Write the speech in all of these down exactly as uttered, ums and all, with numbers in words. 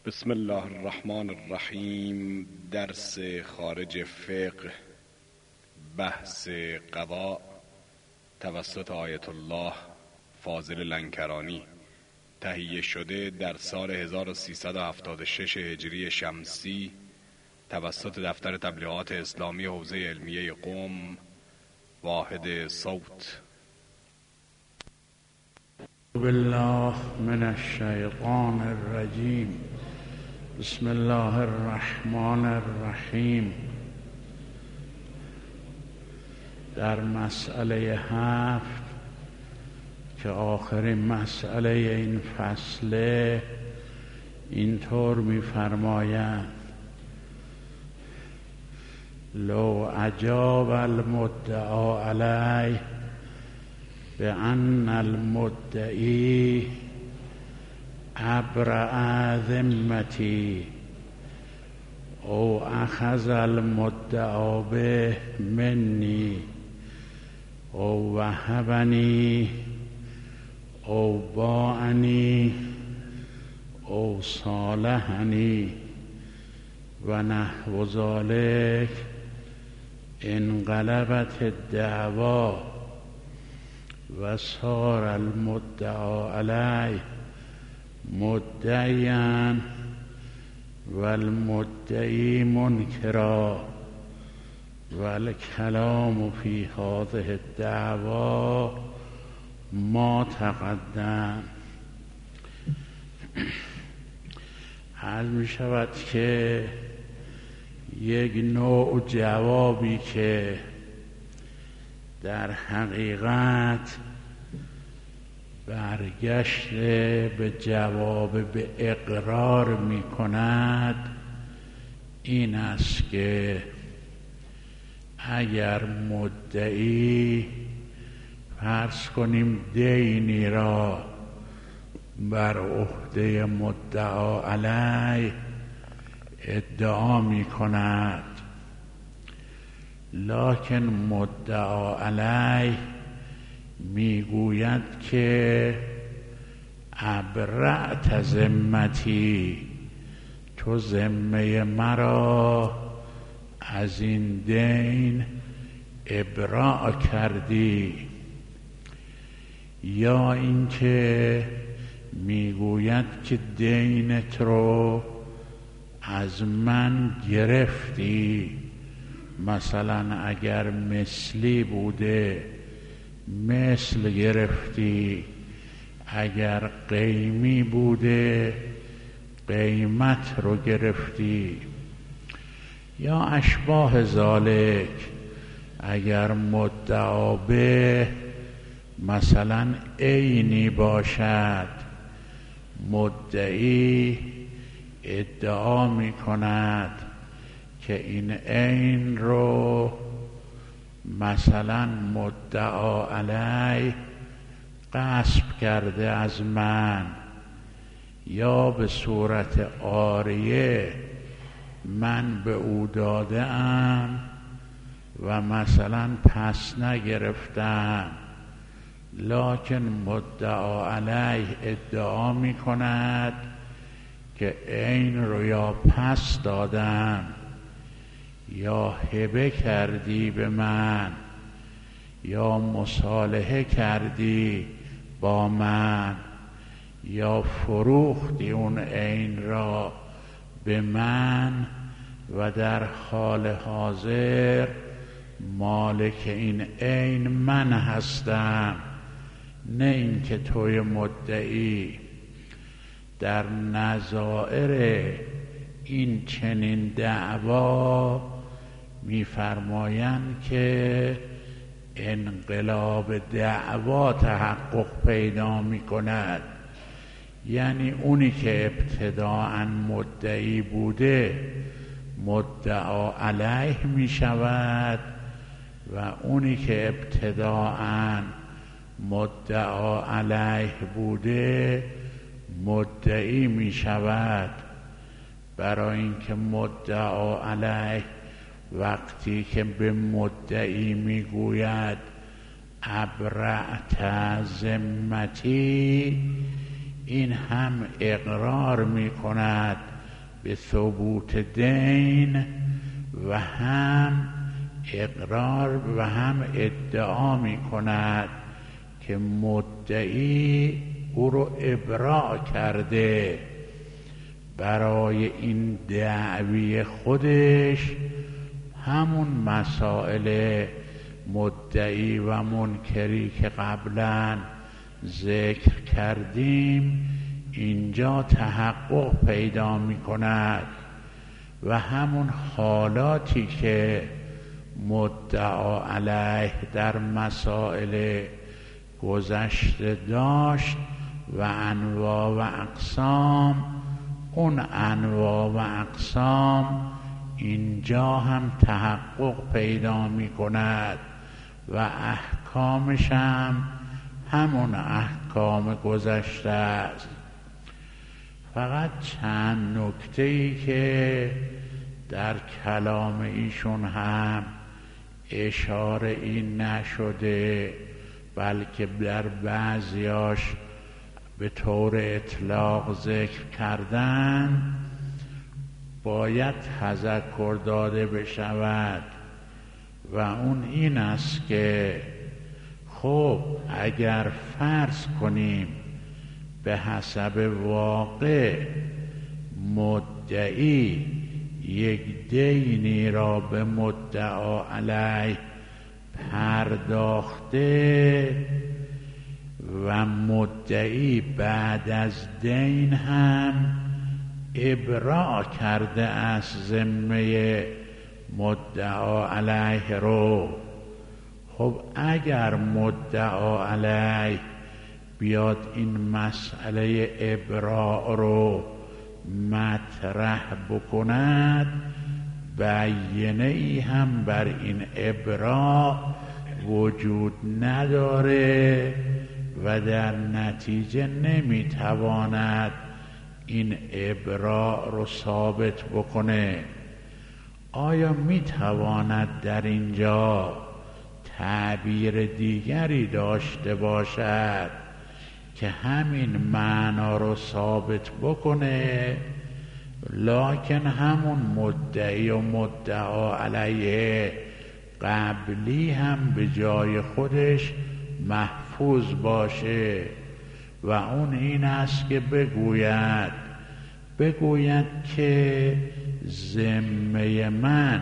بسم الله الرحمن الرحیم. درس خارج فقه، بحث قضا توسط آیت الله فاضل لنکرانی، تهیه شده در سال هزار و سیصد و هفتاد و شش هجری شمسی توسط دفتر تبلیغات اسلامی حوزه علمیه قم، واحد صوت. بالله من الشیطان الرجیم. بسم الله الرحمن الرحیم. در مسئله هفت که آخرین مسئله این فصله اینطور می‌فرماید: لو اجاب المدعا علیه بأن المدعی ابرأ ذمتی او اخذ المدعا به منی او وهبنی او باعنی او صالحنی و نحو ذلک انقلبت الدعوا و صار المدعا علیه مدعیاً و المدعی منکرا و الکلام فی هذه الدعوا ما تقدم. عرض می شود که یک نوع جوابی که در حقیقت برگشته به جواب به اقرار می کند این است که اگر مدعی فرض کنیم دینی را بر عهده مدعا علیه ادعا می کند، لکن مدعا علیه میگوید که ابرأت ذمتی، تو ذمه مرا از این دین ابراء کردی، یا اینکه میگوید که دینت رو از من گرفتی، مثلا اگر مثلی بوده مثل گرفتی، اگر قیمی بوده قیمت رو گرفتی، یا اشباه ذالک. اگر مدعا به مثلا عینی باشد، مدعی ادعا می کند که این عین رو مثلا مدعا علیه غصب کرده از من، یا به صورت عاریه من به او داده ام و مثلا پس نگرفتم، لکن مدعا علیه ادعا می کند که عین رو یا پس دادم یا هبه کردی به من یا مصالحه کردی با من یا فروختی اون عین را به من و در حال حاضر مالک این عین من هستم، نه اینکه توی مدعی. در نظائر این چنین دعوا می‌فرمایند که انقلاب دعوا تحقق پیدا می‌کند، یعنی اونی که ابتداءً مدعی بوده مدعا علیه می‌شود و اونی که ابتداءً مدعا علیه بوده مدعی می‌شود. برای اینکه مدعا علیه وقتی که به مدعی میگوید ابرأت ذمتی، این هم اقرار می کند به ثبوت دین و هم اقرار و هم ادعا می کند که مدعی او رو ابراء کرده. برای این دعوی خودش همون مسائل مدعی و منکری که قبلا ذکر کردیم اینجا تحقق پیدا می کند و همون حالاتی که مدعا علیه در مسائل گذشته داشت و انواع و اقسام، اون انواع و اقسام اینجا هم تحقق پیدا می کند و احکامش هم همون احکام گذشته است. فقط چند نکته‌ای که در کلام ایشون هم اشاره این نشده بلکه در بعضیاش به طور اطلاق ذکر کردن باید تذکر داده بشود و اون این است که خب اگر فرض کنیم به حسب واقع مدعی یک دینی را به مدعا علیه پرداخته و مدعی بعد از دین هم ابراء کرده از ذمه مدعا علیه رو، خب اگر مدعا علیه بیاد این مسئله ابراء رو مطرح بکند، بیانه ای هم بر این ابراء وجود نداره و در نتیجه نمیتواند این ابراء رو ثابت بکنه. آیا میتواند در اینجا تعبیر دیگری داشته باشد که همین معنا رو ثابت بکنه لکن همون مدعی و مدعا علیه قبلی هم به جای خودش محفوظ باشه و اون این است که بگوید بگوید که ذمه من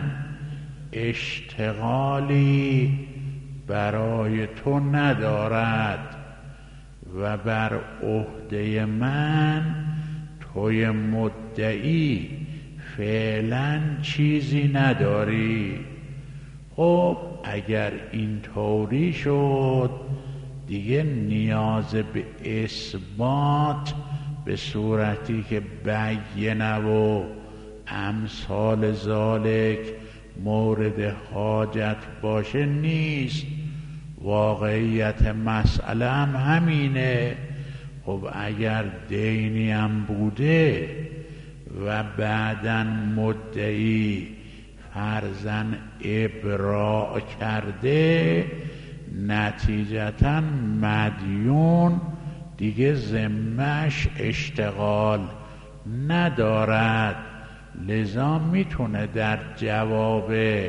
اشتغالی برای تو ندارد و بر عهده من توی مدعی فعلا چیزی نداری. خب اگر این طوری شد دیگه نیاز به اثبات به صورتی که بیانه و امثال ذالک مورد حاجت باشه نیست. واقعیت مسئله هم همینه. خب اگر دینی هم بوده و بعداً مدعی فرضاً ابراء کرده، نتیجتاً مدیون دیگه ذمه‌اش اشتغال ندارد، لذا میتونه در جواب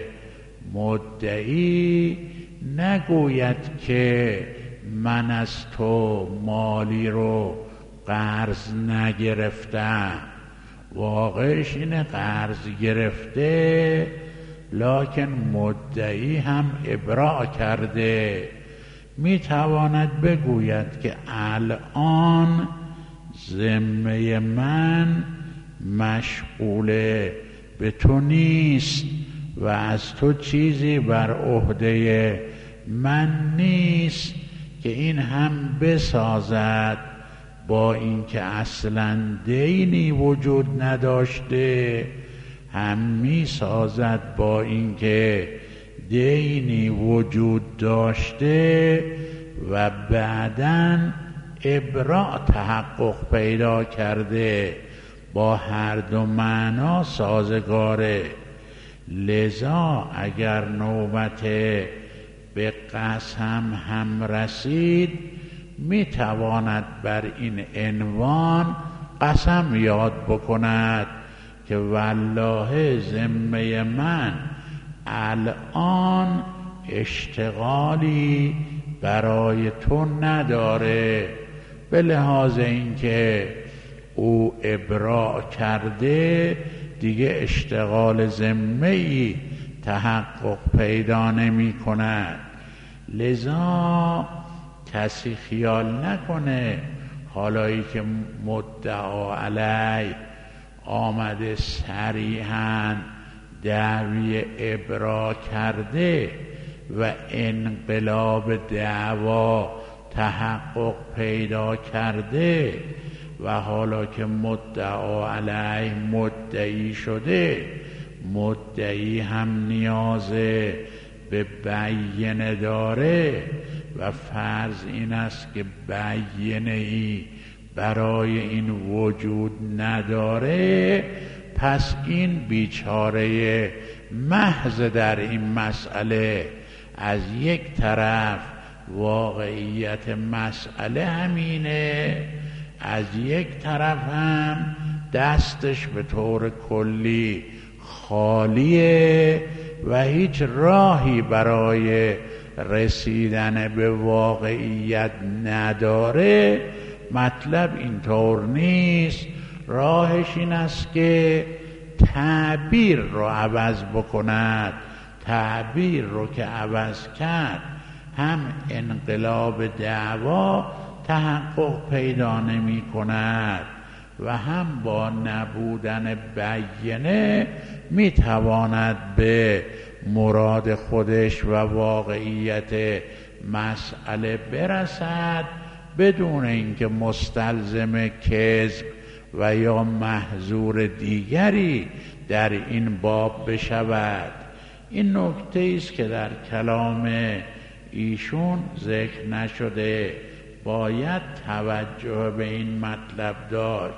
مدعی نگوید که من از تو مالی رو قرض نگرفتم، واقعش اینه قرض گرفته لکن مدعی هم ابراء کرده. میتواند بگوید که الان ذمه من مشغول به تو نیست و از تو چیزی بر عهده من نیست که این هم بسازد با اینکه اصلا دینی وجود نداشته، هم می سازد با اینکه دینی وجود داشته و بعداً ابراء تحقق پیدا کرده، با هر دو معنا سازگاره. لذا اگر نوبت به قسم هم رسید میتواند بر این عنوان قسم یاد بکند که والله ذمه من الان اشتغالی برای تو نداره، به لحاظ اینکه او ابراء کرده دیگه اشتغال ذمه‌ای تحقق پیدا نمی کند. لذا کسی خیال نکنه حالایی که مدعا علی آمده صریحاً دعوی ابراء کرده و انقلاب دعوا تحقق پیدا کرده و حالا که مدعا علیه مدعی شده، مدعی هم نیاز به بیانه داره و فرض این است که بیانه ای برای این وجود نداره، پس این بیچاره محض در این مسئله از یک طرف واقعیت مسئله همینه، از یک طرف هم دستش به طور کلی خالیه و هیچ راهی برای رسیدن به واقعیت نداره. مطلب اینطور نیست، راهش این است که تعبیر رو عوض بکند. تعبیر رو که عوض کرد هم انقلاب دعوا تحقق پیدا نمی کند و هم با نبودن بیانه می تواند به مراد خودش و واقعیت مسئله برسد بدون اینکه مستلزم کذب و یا محظور دیگری در این باب بشود. این نکته است که در کلام ایشون ذکر نشده، باید توجه به این مطلب داشت.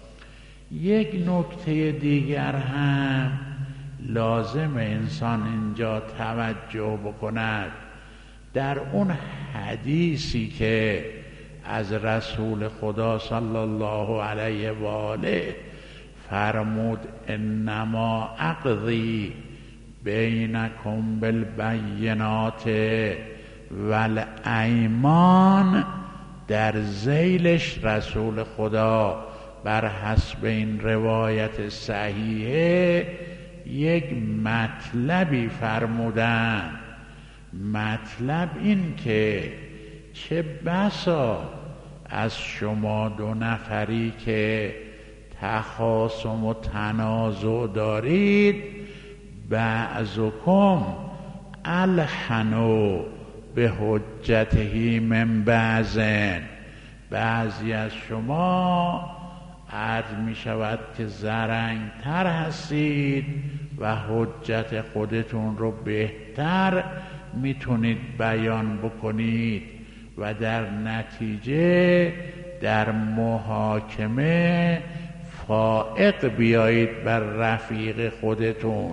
یک نکته دیگر هم لازم انسان اینجا توجه بکند. در اون حدیثی که از رسول خدا صلی الله علیه و آله فرمود انما اقضی بینکم بالبینات والایمان، در ذیلش رسول خدا بر حسب این روایت صحیحه یک مطلبی فرمودن. مطلب این که چه بسا از شما دو نفری که تخاصم و تنازع دارید، بعضکم الحنو به حجته من بعضن، بعضی از شما عرض می شود که زرنگتر هستید و حجت خودتون رو بهتر میتونید بیان بکنید و در نتیجه در محاکمه فائق بیایید بر رفیق خودتون.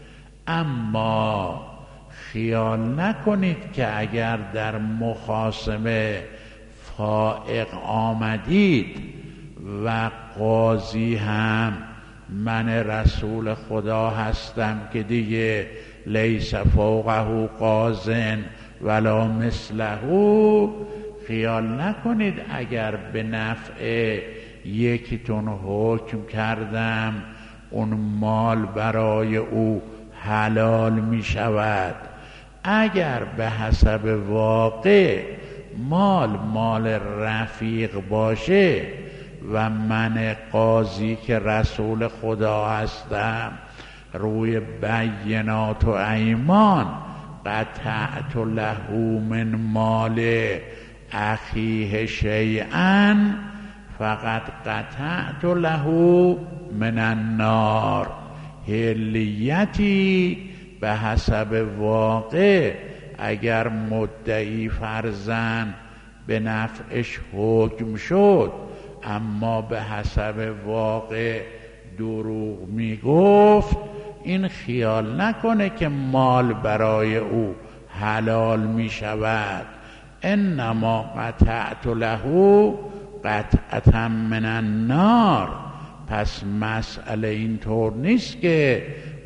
اما خیال نکنید که اگر در مخاصمه فائق آمدید و قاضی هم من رسول خدا هستم که دیگه لیس فوقه قاضن ولا مثله، خیال نکنید اگر به نفع یکیتون حکم کردم اون مال برای او حلال می شود. اگر به حسب واقع مال مال رفیق باشه و من قاضی که رسول خدا هستم روی بینات و ایمان قطعت له من مال اخیه شیئا فقط قطعت له من النار، حلیتی به حسب واقع اگر مدعی فرزن به نفعش حکم شد اما به حسب واقع دروغ می گفت، این خیال نکنه که مال برای او حلال می شود. انما قطعت له قطعة من النار، پس مسئله اینطور نیست که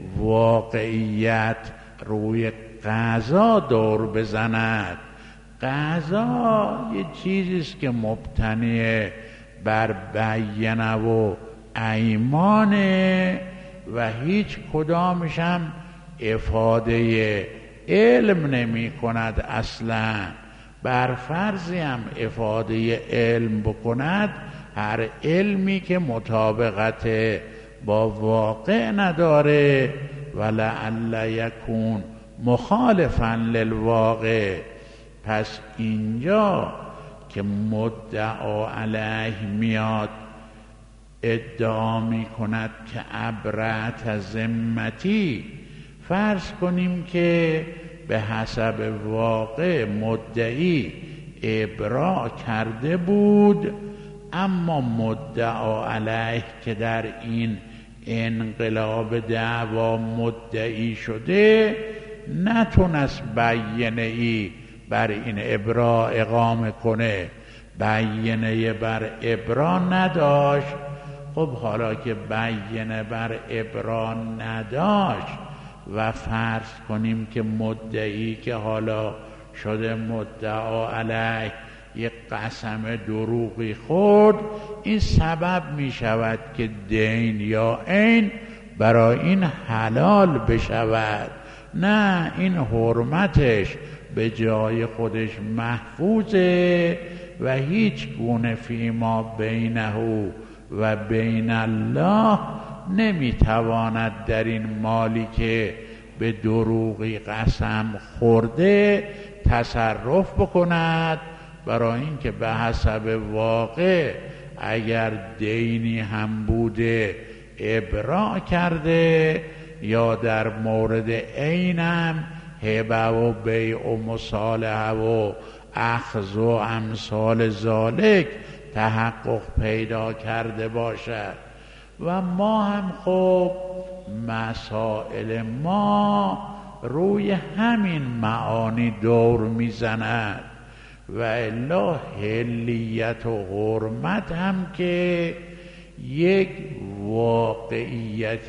واقعیت روی قضا دور بزند. قضا یه چیزیست که مبتنی بر بیانه و ایمانه و هیچ کدامش هم افاده علم نمی کند. اصلا بر فرضی هم افاده علم بکند، هر علمی که مطابقت با واقع نداره ولعل یکون مخالفا للواقع. پس اینجا که مدعا علیه میاد ادعا می کند که ابرأت ذمتی، فرض کنیم که به حسب واقع مدعی ابراء کرده بود، اما مدعا علیه که در این انقلاب دعوا مدعی شده نتونست بیانه ای بر این ابراء اقامه کنه، بیانه بر ابراء نداشت. خب حالا که بیانه بر ابراء نداشت و فرض کنیم که مدعی که حالا شده مدعا علیه یک قسم دروغی خورد، این سبب می شود که دین یا عین برای این حلال بشود. نه، این حرمتش به جای خودش محفوظه و هیچ گونه فیما بینه و بین الله نمیتواند در این مالی که به دروغی قسم خورده تصرف بکند، برای اینکه به حسب واقع اگر دینی هم بوده ابراء کرده یا در مورد عینم هبه و بیع و مصالحه و اخذ و امثال ذالک تحقق پیدا کرده باشد. و ما هم خب مسائل ما روی همین معانی دور میزند و الا حلیت و حرمت هم که یک واقعیت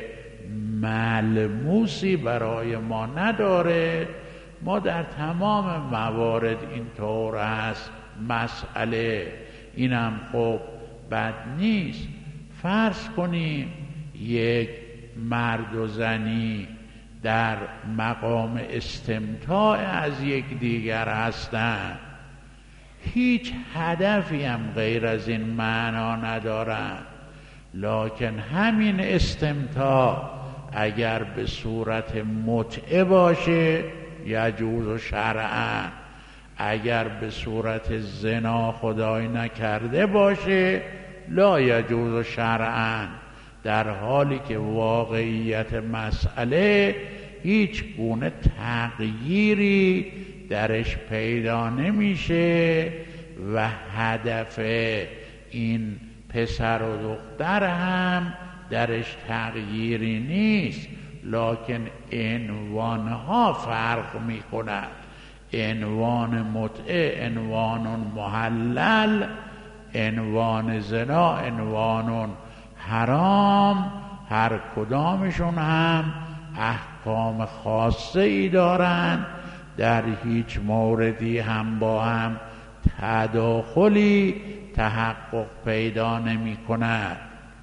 ملموسی برای ما نداره. ما در تمام موارد اینطور است. مسئله اینم خب بد نیست. فرض کنیم یک مرد و زنی در مقام استمتاع از یک دیگر هستند، هیچ هدفی هم غیر از این معنا ندارند، لکن همین استمتاع اگر به صورت متعه باشه یجوز شرعاً، اگر به صورت زنا خدای نکرده باشه لا یجوز شرعاً، در حالی که واقعیت مسئله هیچ گونه تغییری درش پیدا نمیشه و هدف این پسر و دختر هم درش تغییری نیست، لکن عنوانها فرق میکند. عنوان متعه عنوان محلل، عنوان زنا عنوان حرام، هر کدامشون هم احکام خاصه ای دارند، در هیچ موردی هم با هم تداخلی تحقق پیدا نمی کند.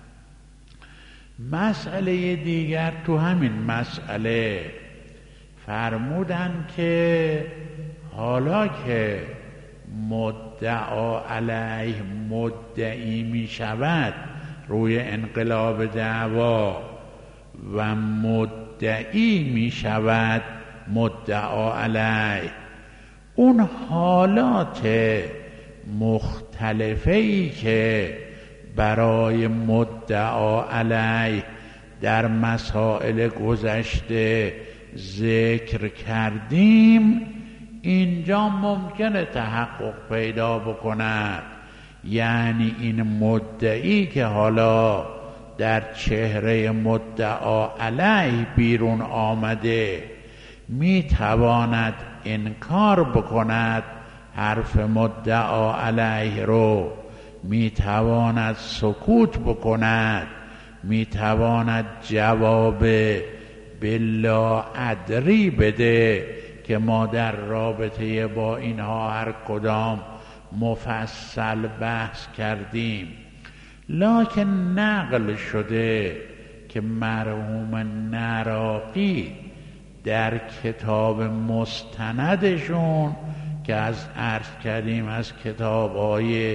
مسئله دیگر تو همین مسئله فرمودن که حالا که مدعا علیه مدعی می شود روی انقلاب دعوا و مدعی می شود مدعا علیه، اون حالات مختلفی که برای مدعا علیه در مسائل گذشته ذکر کردیم اینجا ممکنه تحقق پیدا بکند. یعنی این مدعی که حالا در چهره مدعا علیه بیرون آمده میتواند انکار بکند حرف مدعا علیه رو، میتواند سکوت بکند، میتواند جواب به لا ادری بده که ما در رابطه با اینها هر کدام مفصل بحث کردیم. لکن نقل شده که مرحوم نراقی در کتاب مستندشون که از عرض کردیم از کتاب‌های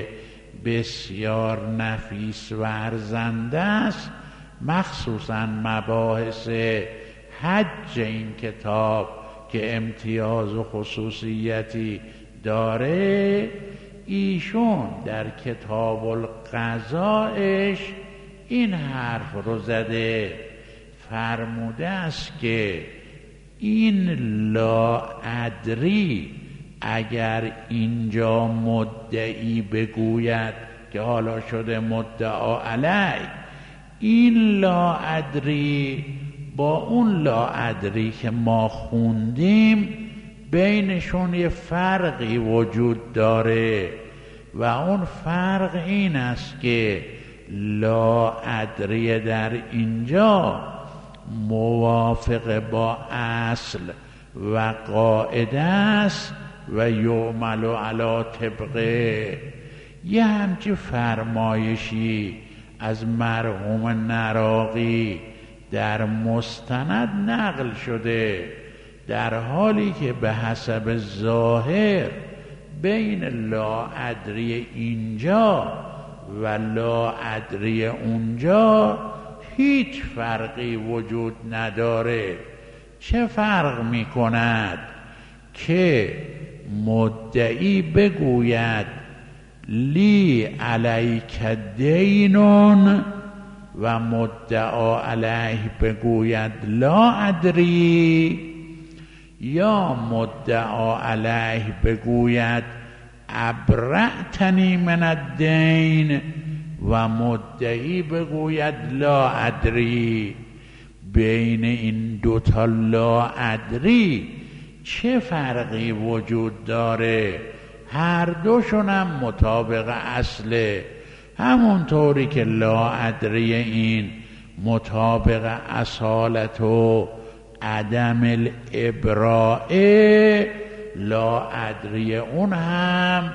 بسیار نفیس و ارزنده است، مخصوصاً مباحث حج این کتاب که امتیاز و خصوصیتی داره، ایشون در کتاب القضایش این حرف رو زده، فرموده است که این لا ادری اگر اینجا مدعی بگوید که حالا شده مدعا علی، این لا ادری با اون لا ادری که ما خوندیم بینشون یه فرقی وجود داره و اون فرق این است که لا ادری در اینجا موافق با اصل و قاعده است و یعمل علی طبقه. یه همچی فرمایشی از مرحوم نراقی در مستند نقل شده، در حالی که به حسب ظاهر بین لا ادری اینجا و لا ادری اونجا هیچ فرقی وجود نداره. چه فرق می کند؟ که مدعی بگوید لی علیک دینون و مدعا علیه بگوید لا ادری، یا مدعا علیه بگوید ابرأتنی من الدین و مدعی بگوید لا ادری. بین این دوتا لا ادری چه فرقی وجود داره؟ هر دوشون هم مطابق اصله، همونطوری که لا ادری این مطابق اصالت و عدم الابراء، لا ادری اون هم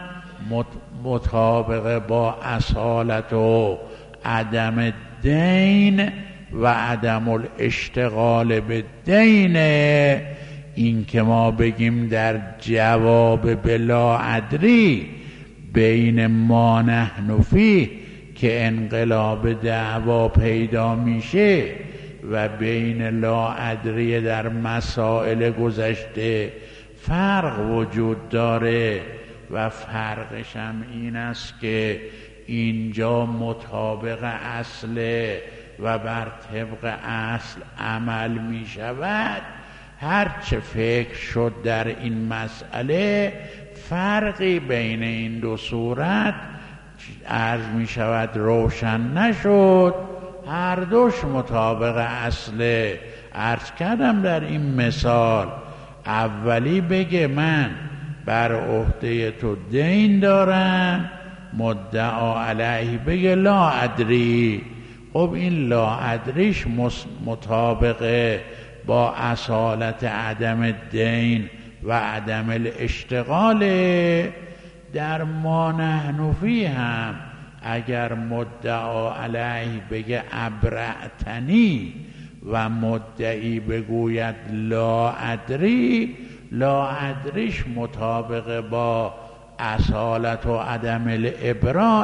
مطابق با اصالت و عدم دین و عدم الاشتغال به دین. این که ما بگیم در جواب به لا ادری بین ما نحن فیه که انقلاب دعوا پیدا میشه و بین لا ادری در مسائل گذشته فرق وجود داره و فرقش هم این است که اینجا مطابق اصل و بر طبق اصل عمل می شود. هرچه فکر شد در این مسئله فرقی بین این دو صورت عرض می شود روشن نشد، هر دوش مطابق اصل. عرض کردم در این مثال اولی بگه من بر عهده تو دین دارم، مدعا علیه بگه لا ادری. خب این لا ادریش مطابق با اصالت عدم دین و عدم الاشتغال. در ما نحن فیه هم اگر مدعا علیه بگه ابرأتنی و مدعی بگوید لا ادری، لا ادریش مطابق با اصالت و عدم الابراء.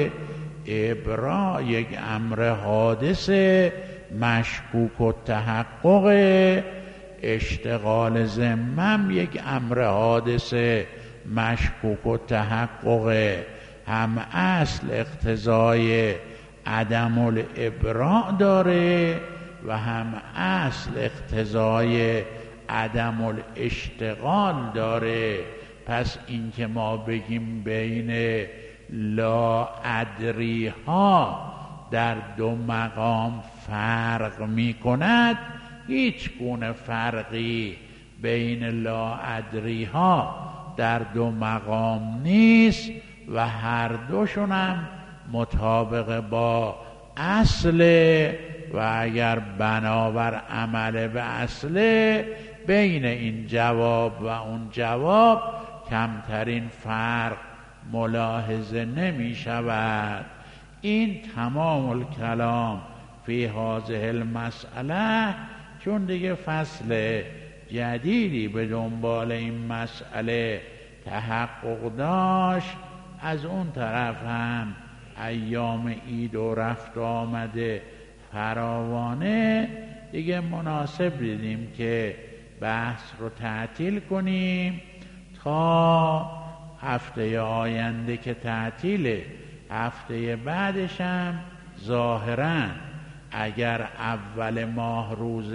ابراء یک امر حادثه مشکوک و تحقق، اشتغال ذمم یک امر حادثه مشکوک و تحقق. هم اصل اقتضای عدم الابراء داره و هم اصل اقتضای عدم الاشتغال داره. پس این که ما بگیم بین لا ادری ها در دو مقام فرق می کند، هیچ گونه فرقی بین لا ادری ها در دو مقام نیست و هر دوشون هم مطابق با اصل و اگر بنابر عمل به اصل بین این جواب و اون جواب کمترین فرق ملاحظه نمی شود. این تمام الکلام فی هذه المسئله، چون دیگه فصل جدیدی به دنبال این مسئله تحقق داشت، از اون طرف هم ایام عید و رفت آمده فراوانه، دیگه مناسب دیدیم که بحث رو تعطیل کنیم تا هفته آینده که تعطیله. هفته بعدش هم ظاهراً اگر اول ماه روز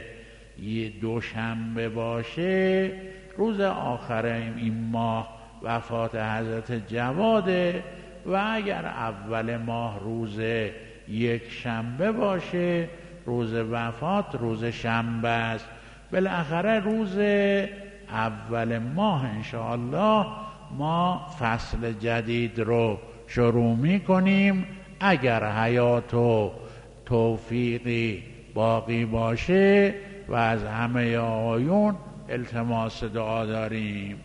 دوشنبه باشه، روز آخر این ماه وفات حضرت جواده، و اگر اول ماه روز یک شنبه باشه، روز وفات روز شنبه است. بالاخره روز اول ماه انشاءالله ما فصل جدید رو شروع می کنیم. اگر حیات و توفیقی باقی باشه و از همه آقایون التماس دعا داریم.